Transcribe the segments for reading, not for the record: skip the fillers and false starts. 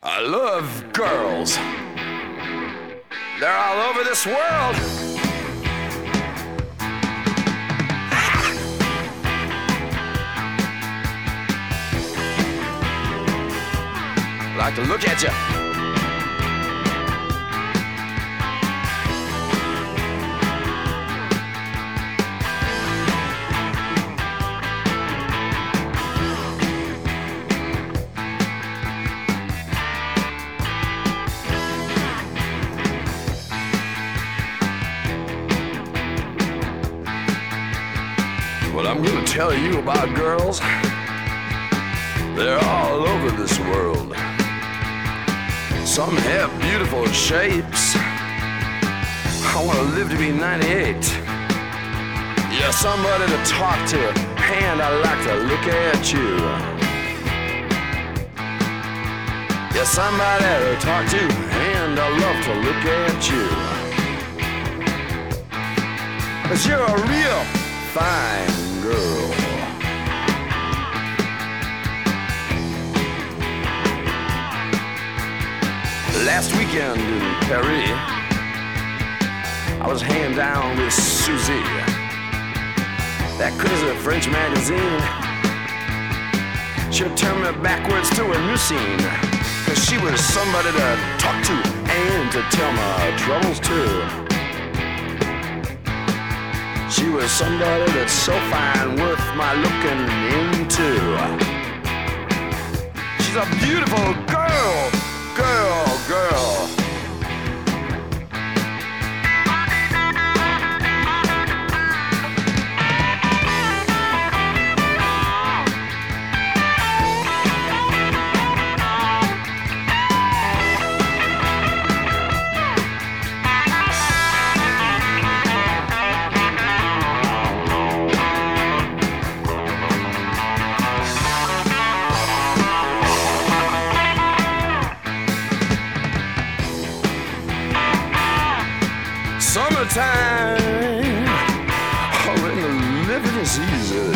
I love girls. They're all over this world. I like to look at you. Well, I'm gonna tell you about girls. They're all over this world. Some have beautiful shapes. I wanna live to be 98. You're somebody to talk to, and I like to look at you. You're somebody to talk to, and I love to look at you. 'Cause you're a real fine girl. Last weekend in Paris, I was hanging down with Susie, that crazy French magazine. She turned me backwards to a new scene, 'cause she was somebody to talk to and to tell my troubles to. She was somebody that's so fine, worth my looking into. She's a beautiful girl, girl, girl. Summertime, oh, and the living is easy.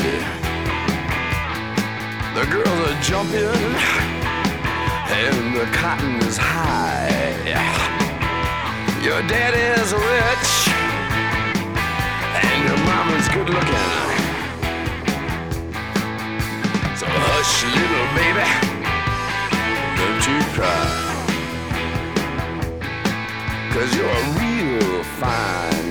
The girls are jumping, and the cotton is high. Your daddy is rich, and your mama's good looking. So hush, little baby, don't you cry. 'Cause you're a real fine